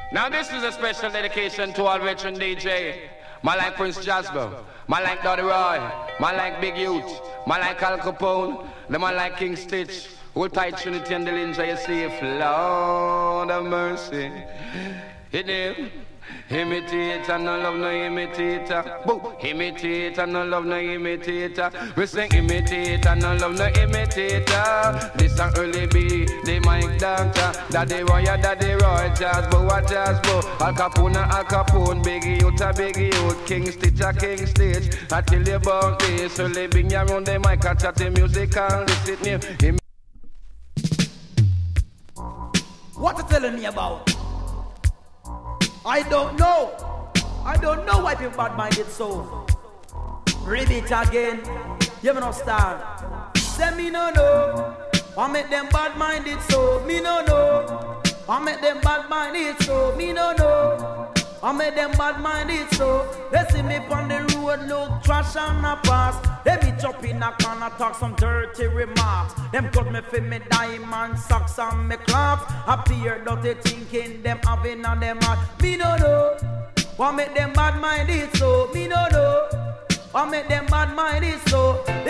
Now this is a special dedication to all veteran DJ. Man like Prince Jasper, man like Doddy Roy, man like Big Youth, man like Al Capone, the man like King Stitch, Old Tight Trinity and Dillinger, you see, Lord of mercy. Hit him. Imitate and no love no imitator. Boo. Imitate and no love no imitator. We sing imitate and no love no imitator. This a early B, the mic doctor. Daddy Roy, jazz boo, what jazz boo. Al Capone, Biggie Youth a Biggie Youth. King Stitch a King Stitch. I tell you about this. Early bring you around the mic, I chat the music and listen me. What you telling me about? I don't know. I don't know why people bad-minded so. Read it again. You no start. Say me no know. I make them bad-minded so. Me no know. I make them bad-minded so. Me no know. I make them bad-minded so. They see me on the road, look trash and a pass. They be chopping a corner, talk some dirty remarks. Them cut me for me diamond socks and me clocks. Appear dirty thinking them having on them heart. Me no know. What make them bad-minded so? Me no know. What make them bad-minded so?